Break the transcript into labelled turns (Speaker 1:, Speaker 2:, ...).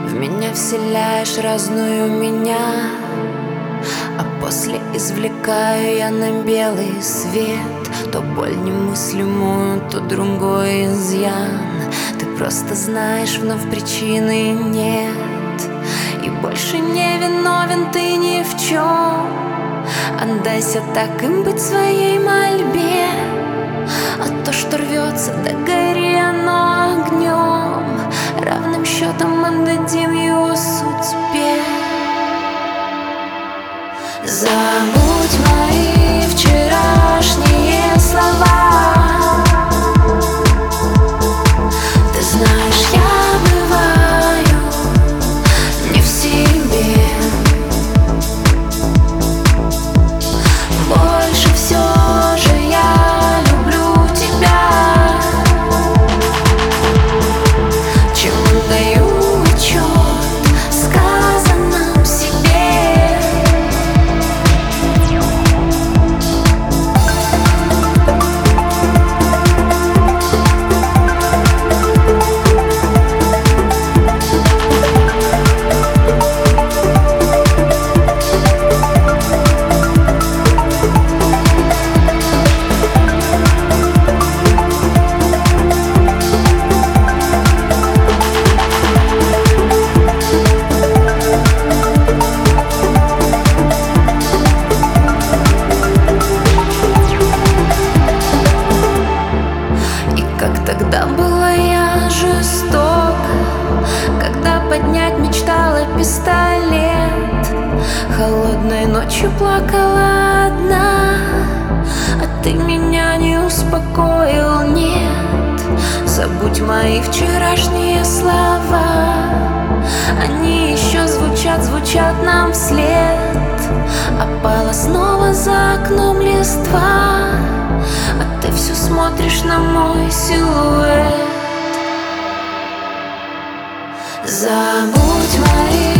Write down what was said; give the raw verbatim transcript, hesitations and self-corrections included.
Speaker 1: В меня вселяешь разную меня, а после извлекаю я на белый свет то боль немыслимую, то другой изъян. Ты просто знаешь, вновь причины нет, и больше не виновен ты ни в чем. Отдайся так им быть своей мольбе, а то, что рвется, да гори оно огнем. Равным счетом отдадим его судьбе. Забудь мои вчерашние слова. Ты знаешь, я бываю не в себе. Больше все же я люблю тебя, чем отдаю отчет сказанным себе. Тогда была я жестока, когда поднять мечтала пистолет. Холодной ночью плакала одна, а ты меня не успокоил, нет. Забудь мои вчерашние слова, они еще звучат, звучат нам вслед. Опала снова за окном листва, а ты все смотришь на мой силуэт. Забудь мои